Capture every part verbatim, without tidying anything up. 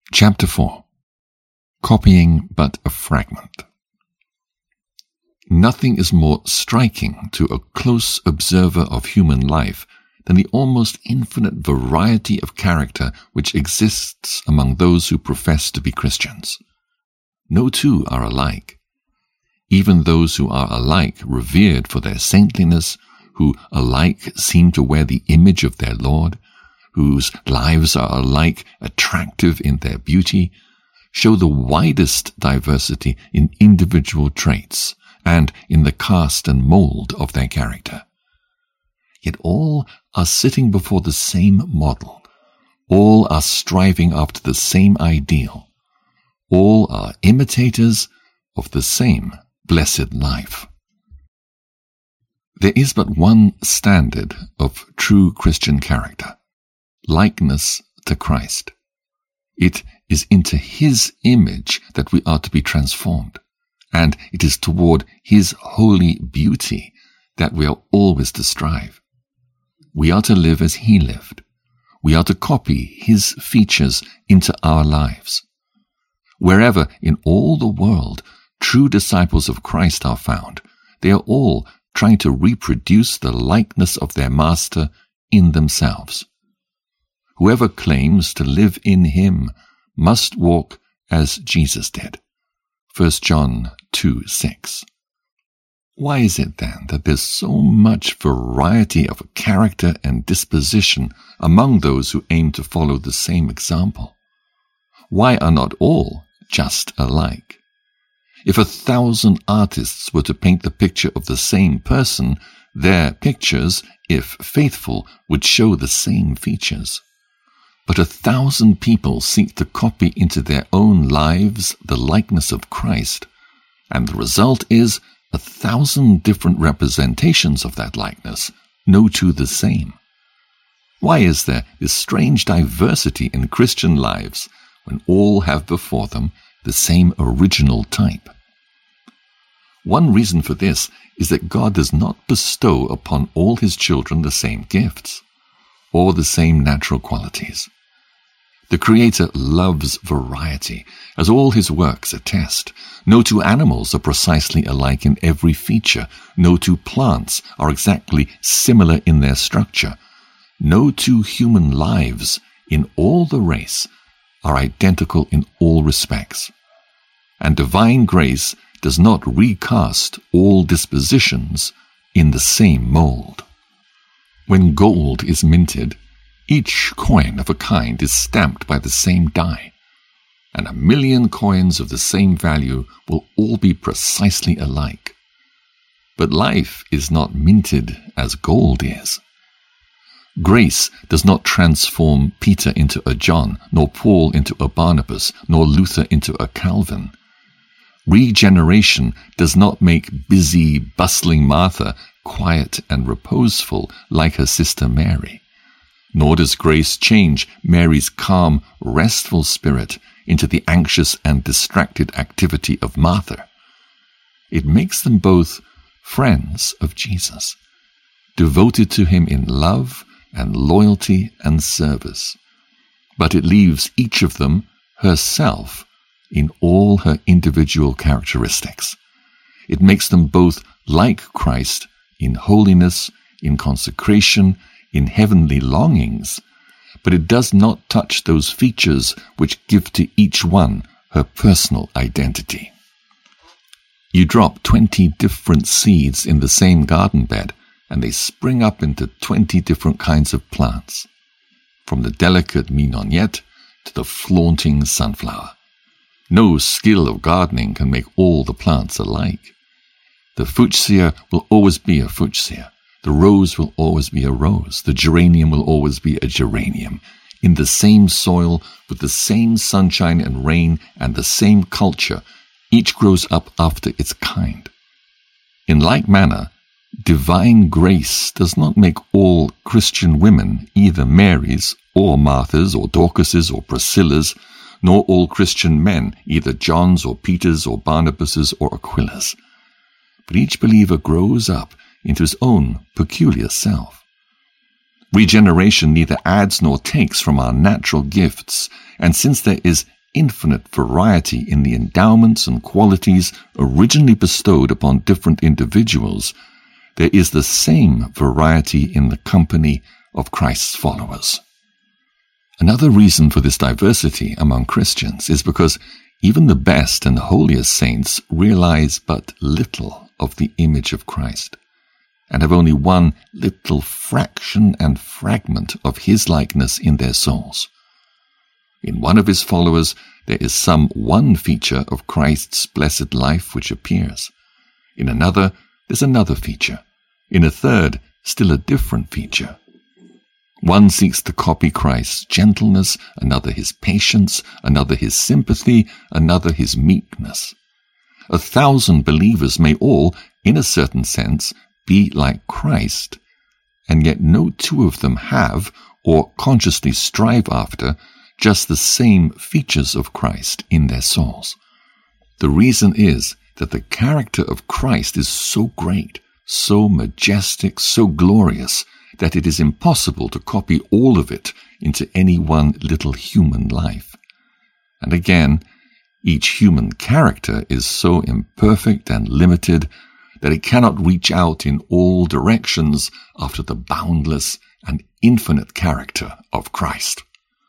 Chapter four. Copying but a fragment. Nothing is more striking to a close observer of human life than the almost infinite variety of character which exists among those who profess to be Christians. No two are alike. Even those who are alike revered for their saintliness, who alike seem to wear the image of their Lord, whose lives are alike attractive in their beauty, show the widest diversity in individual traits and in the cast and mold of their character. Yet all are sitting before the same model. All are striving after the same ideal. All are imitators of the same blessed life. There is but one standard of true Christian character: likeness to Christ. It is into His image that we are to be transformed, and it is toward His holy beauty that we are always to strive. We are to live as He lived. We are to copy His features into our lives. Wherever in all the world true disciples of Christ are found, they are all trying to reproduce the likeness of their Master in themselves. Whoever claims to live in Him must walk as Jesus did. First John two six. Why is it then that there's so much variety of character and disposition among those who aim to follow the same example? Why are not all just alike? If a thousand artists were to paint the picture of the same person, their pictures, if faithful, would show the same features. But a thousand people seek to copy into their own lives the likeness of Christ, and the result is a thousand different representations of that likeness, no two the same. Why is there this strange diversity in Christian lives when all have before them the same original type? One reason for this is that God does not bestow upon all His children the same gifts, or the same natural qualities. The Creator loves variety, as all His works attest. No two animals are precisely alike in every feature. No two plants are exactly similar in their structure. No two human lives in all the race are identical in all respects. And divine grace does not recast all dispositions in the same mold. When gold is minted, each coin of a kind is stamped by the same die, and a million coins of the same value will all be precisely alike. But life is not minted as gold is. Grace does not transform Peter into a John, nor Paul into a Barnabas, nor Luther into a Calvin. Regeneration does not make busy, bustling Martha quiet and reposeful like her sister Mary. Nor does grace change Mary's calm, restful spirit into the anxious and distracted activity of Martha. It makes them both friends of Jesus, devoted to Him in love and loyalty and service. But it leaves each of them herself in all her individual characteristics. It makes them both like Christ in holiness, in consecration, in heavenly longings, but it does not touch those features which give to each one her personal identity. You drop twenty different seeds in the same garden bed, and they spring up into twenty different kinds of plants, from the delicate mignonette to the flaunting sunflower. No skill of gardening can make all the plants alike. The fuchsia will always be a fuchsia. The rose will always be a rose. The geranium will always be a geranium. In the same soil, with the same sunshine and rain and the same culture, each grows up after its kind. In like manner, divine grace does not make all Christian women either Marys or Marthas or Dorcases or Priscillas, nor all Christian men either Johns or Peters or Barnabases or Aquilas. But each believer grows up into his own peculiar self. Regeneration neither adds nor takes from our natural gifts, and since there is infinite variety in the endowments and qualities originally bestowed upon different individuals, there is the same variety in the company of Christ's followers. Another reason for this diversity among Christians is because even the best and holiest saints realize but little of the image of Christ, and have only one little fraction and fragment of his likeness in their souls. In one of his followers there is some one feature of Christ's blessed life which appears. In another there's another feature. In a third, still a different feature. One seeks to copy Christ's gentleness, another his patience, another his sympathy, another his meekness. A thousand believers may all, in a certain sense, be like Christ, and yet no two of them have, or consciously strive after, just the same features of Christ in their souls. The reason is that the character of Christ is so great, so majestic, so glorious, that it is impossible to copy all of it into any one little human life. And again, each human character is so imperfect and limited that it cannot reach out in all directions after the boundless and infinite character of Christ.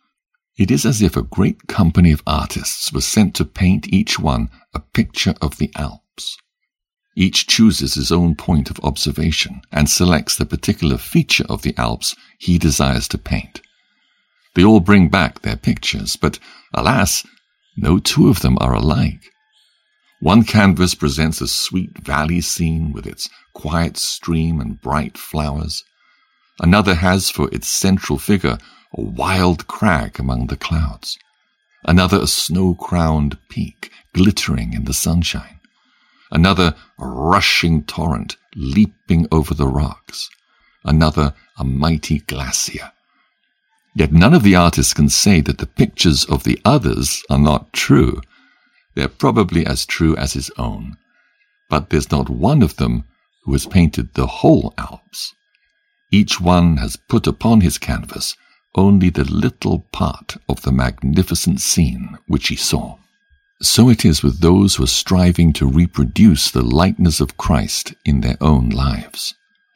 It is as if a great company of artists was sent to paint each one a picture of the Alps. Each chooses his own point of observation and selects the particular feature of the Alps he desires to paint. They all bring back their pictures, but, alas, no two of them are alike. One canvas presents a sweet valley scene with its quiet stream and bright flowers. Another has for its central figure a wild crag among the clouds. Another a snow-crowned peak glittering in the sunshine. Another a rushing torrent leaping over the rocks. Another a mighty glacier. Yet none of the artists can say that the pictures of the others are not true. They're probably as true as his own. But there's not one of them who has painted the whole Alps. Each one has put upon his canvas only the little part of the magnificent scene which he saw. So it is with those who are striving to reproduce the likeness of Christ in their own lives.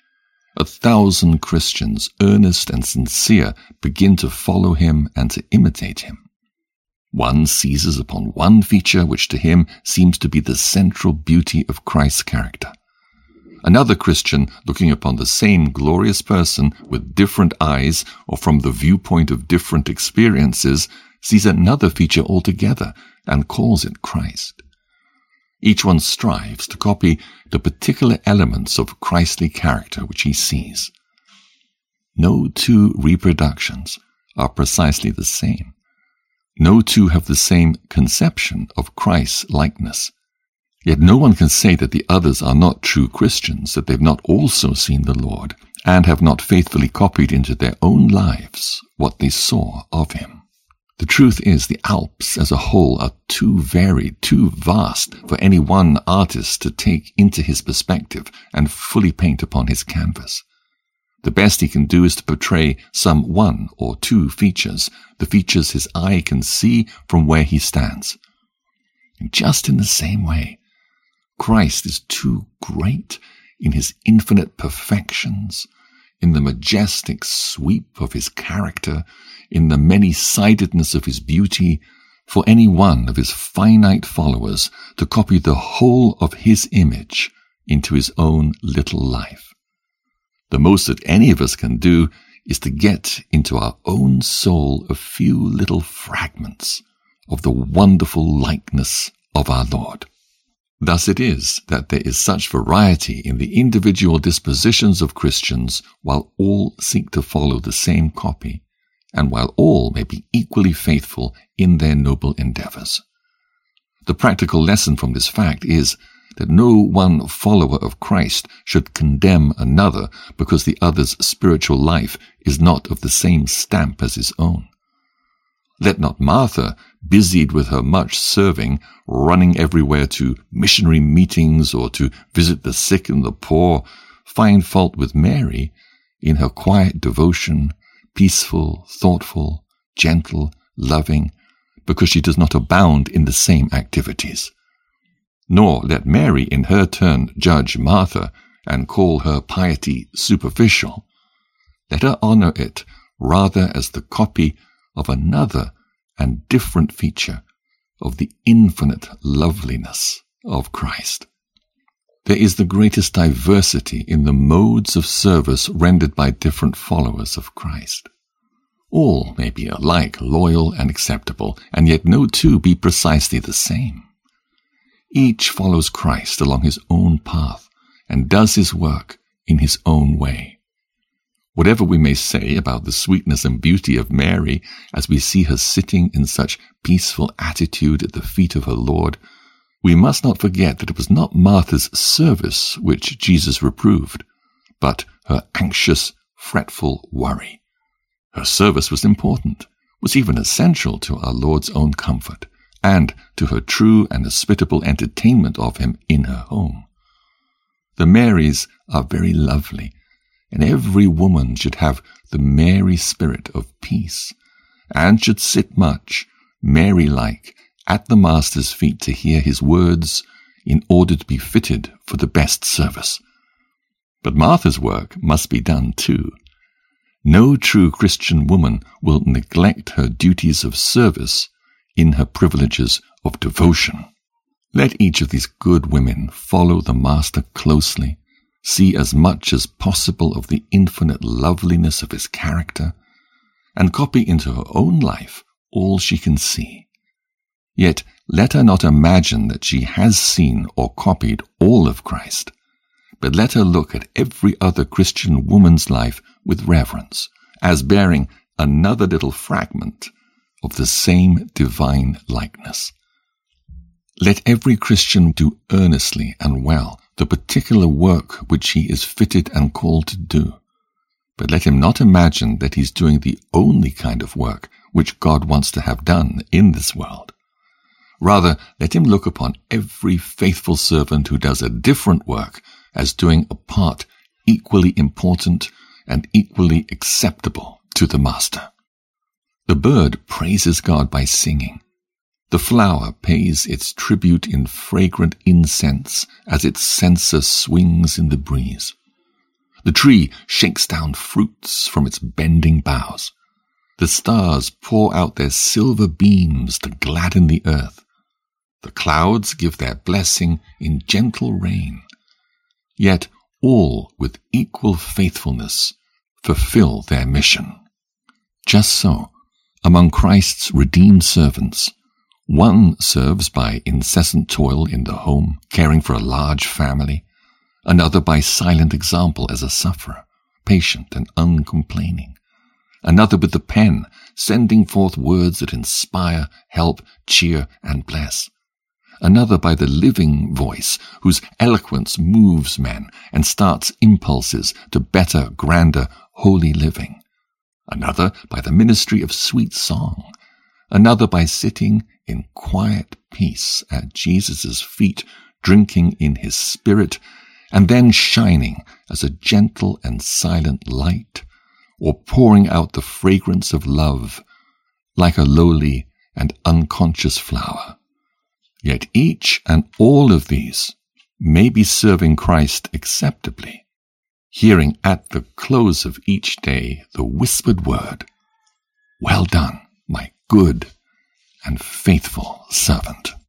A thousand Christians, earnest and sincere, begin to follow him and to imitate him. One seizes upon one feature which to him seems to be the central beauty of Christ's character. Another Christian, looking upon the same glorious person with different eyes or from the viewpoint of different experiences, sees another feature altogether and calls it Christ. Each one strives to copy the particular elements of Christly character which he sees. No two reproductions are precisely the same. No two have the same conception of Christ's likeness. Yet no one can say that the others are not true Christians, that they've not also seen the Lord, and have not faithfully copied into their own lives what they saw of him. The truth is, the Alps as a whole are too varied, too vast for any one artist to take into his perspective and fully paint upon his canvas. The best he can do is to portray some one or two features, the features his eye can see from where he stands. And just in the same way, Christ is too great in his infinite perfections, in the majestic sweep of his character, in the many-sidedness of his beauty, for any one of his finite followers to copy the whole of his image into his own little life. The most that any of us can do is to get into our own soul a few little fragments of the wonderful likeness of our Lord. Thus it is that there is such variety in the individual dispositions of Christians, while all seek to follow the same copy, and while all may be equally faithful in their noble endeavors. The practical lesson from this fact is that no one follower of Christ should condemn another because the other's spiritual life is not of the same stamp as his own. Let not Martha, busied with her much serving, running everywhere to missionary meetings or to visit the sick and the poor, find fault with Mary in her quiet devotion, peaceful, thoughtful, gentle, loving, because she does not abound in the same activities. Nor let Mary in her turn judge Martha and call her piety superficial. Let her honor it rather as the copy of another and different feature of the infinite loveliness of Christ. There is the greatest diversity in the modes of service rendered by different followers of Christ. All may be alike loyal and acceptable, and yet no two be precisely the same. Each follows Christ along his own path and does his work in his own way. Whatever we may say about the sweetness and beauty of Mary as we see her sitting in such peaceful attitude at the feet of her Lord, we must not forget that it was not Martha's service which Jesus reproved, but her anxious, fretful worry. Her service was important, was even essential to our Lord's own comfort, and to her true and hospitable entertainment of him in her home. The Marys are very lovely, and every woman should have the Mary spirit of peace, and should sit much, Mary-like, at the Master's feet to hear his words in order to be fitted for the best service. But Martha's work must be done too. No true Christian woman will neglect her duties of service in her privileges of devotion. Let each of these good women follow the Master closely, see as much as possible of the infinite loveliness of his character, and copy into her own life all she can see. Yet let her not imagine that she has seen or copied all of Christ, but let her look at every other Christian woman's life with reverence, as bearing another little fragment of the same divine likeness. Let every Christian do earnestly and well the particular work which he is fitted and called to do, but let him not imagine that he is doing the only kind of work which God wants to have done in this world. Rather, let him look upon every faithful servant who does a different work as doing a part equally important and equally acceptable to the Master. The bird praises God by singing. The flower pays its tribute in fragrant incense as its censer swings in the breeze. The tree shakes down fruits from its bending boughs. The stars pour out their silver beams to gladden the earth. The clouds give their blessing in gentle rain. Yet all with equal faithfulness fulfill their mission. Just so, among Christ's redeemed servants, one serves by incessant toil in the home, caring for a large family, another by silent example as a sufferer, patient and uncomplaining, another with the pen, sending forth words that inspire, help, cheer, and bless, another by the living voice whose eloquence moves men and starts impulses to better, grander, holy living, another by the ministry of sweet song, another by sitting in quiet peace at Jesus' feet, drinking in his spirit, and then shining as a gentle and silent light, or pouring out the fragrance of love like a lowly and unconscious flower. Yet each and all of these may be serving Christ acceptably, hearing at the close of each day the whispered word, "Well done, my good and faithful servant."